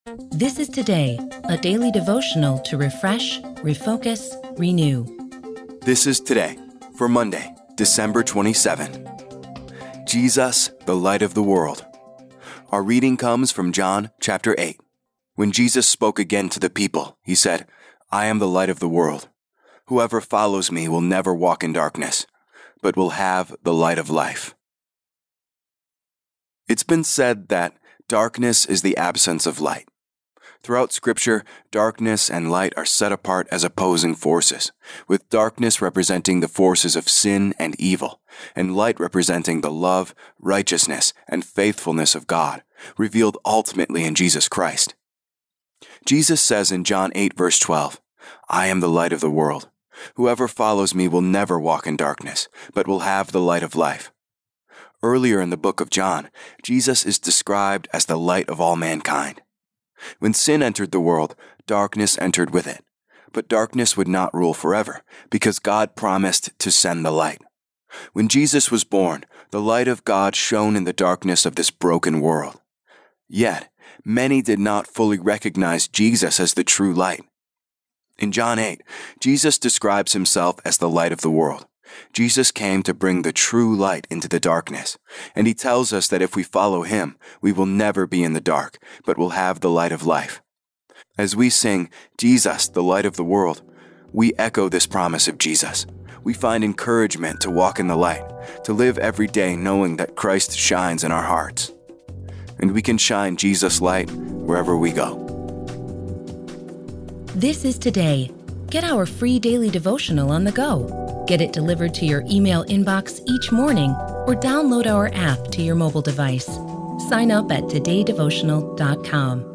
This is Today, a daily devotional to refresh, refocus, renew. This is Today for Monday, December 27. Jesus, the light of the world. Our reading comes from John chapter 8. When Jesus spoke again to the people, he said, "I am the light of the world. Whoever follows me will never walk in darkness, but will have the light of life." It's been said that darkness is the absence of light. Throughout Scripture, darkness and light are set apart as opposing forces, with darkness representing the forces of sin and evil, and light representing the love, righteousness, and faithfulness of God, revealed ultimately in Jesus Christ. Jesus says in John 8, verse 12, "I am the light of the world. Whoever follows me will never walk in darkness, but will have the light of life." Earlier in the book of John, Jesus is described as the light of all mankind. When sin entered the world, darkness entered with it. But darkness would not rule forever, because God promised to send the light. When Jesus was born, the light of God shone in the darkness of this broken world. Yet, many did not fully recognize Jesus as the true light. In John 8, Jesus describes himself as the light of the world. Jesus came to bring the true light into the darkness, and he tells us that if we follow him, we will never be in the dark, but will have the light of life. As we sing, "Jesus, the light of the world," we echo this promise of Jesus. We find encouragement to walk in the light, to live every day knowing that Christ shines in our hearts. And we can shine Jesus' light wherever we go. This is Today. Get our free daily devotional on the go. Get it delivered to your email inbox each morning or download our app to your mobile device. Sign up at todaydevotional.com.